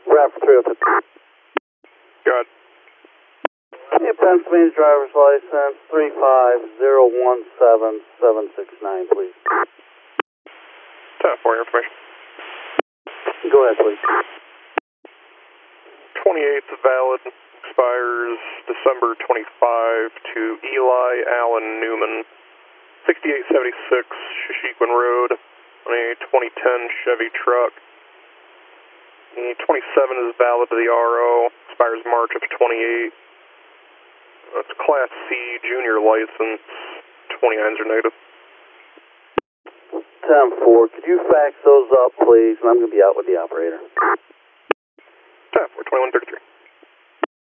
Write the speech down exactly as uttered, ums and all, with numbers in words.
Route for three oh fifty. Go ahead. Hey, Pennsylvania driver's license, three five zero one seven seven six nine, please. ten four, your information. Go ahead, please. twenty-eighth valid, expires December twenty-fifth to Eli Allen Newman, sixty-eight seventy-six Shashequin Road, on a twenty ten Chevy truck. The twenty-seven is valid to the R O, expires March of twenty-eight. That's Class C junior license, twenty-nines are negative. ten four, could you fax those up, please? And I'm going to be out with the operator. ten four, twenty-one thirty-three.